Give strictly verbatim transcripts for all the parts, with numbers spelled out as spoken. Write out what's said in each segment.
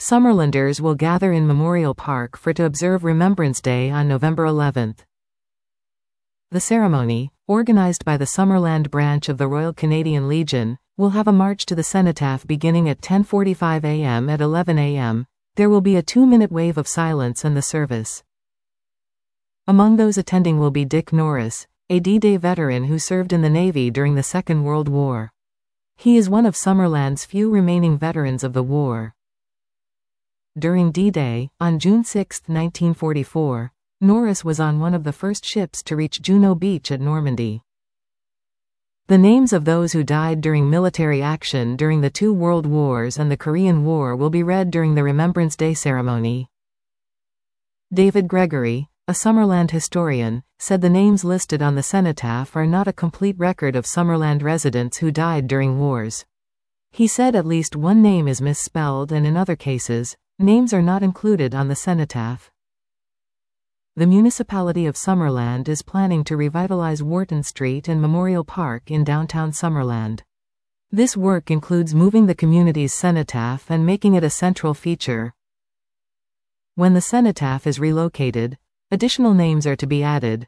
Summerlanders will gather in Memorial Park for to observe Remembrance Day on November eleventh. The ceremony, organized by the Summerland branch of the Royal Canadian Legion, will have a march to the cenotaph beginning at ten forty-five a m At eleven a m, there will be a two-minute wave of silence and the service. Among those attending will be Dick Norris, a D-Day veteran who served in the Navy during the Second World War. He is one of Summerland's few remaining veterans of the war. During D-Day, on June sixth, nineteen forty-four, Norris was on one of the first ships to reach Juno Beach at Normandy. The names of those who died during military action during the two World Wars and the Korean War will be read during the Remembrance Day ceremony. David Gregory, a Summerland historian, said the names listed on the cenotaph are not a complete record of Summerland residents who died during wars. He said at least one name is misspelled and in other cases, names are not included on the cenotaph. The municipality of Summerland is planning to revitalize Wharton Street and Memorial Park in downtown Summerland. This work includes moving the community's cenotaph and making it a central feature. When the cenotaph is relocated, additional names are to be added.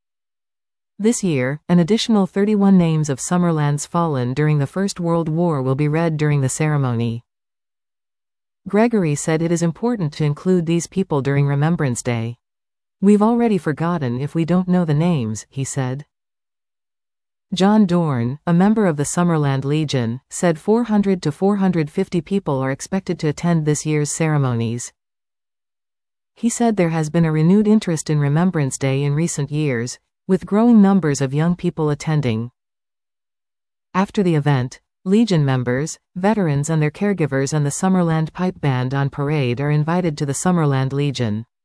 This year, an additional thirty-one names of Summerland's fallen during the First World War will be read during the ceremony. Gregory said it is important to include these people during Remembrance Day. We've already forgotten if we don't know the names, he said. John Dorn, a member of the Summerland Legion, said four hundred to four hundred fifty people are expected to attend this year's ceremonies. He said there has been a renewed interest in Remembrance Day in recent years, with growing numbers of young people attending. After the event, Legion members, veterans and their caregivers and the Summerland Pipe Band on parade are invited to the Summerland Legion.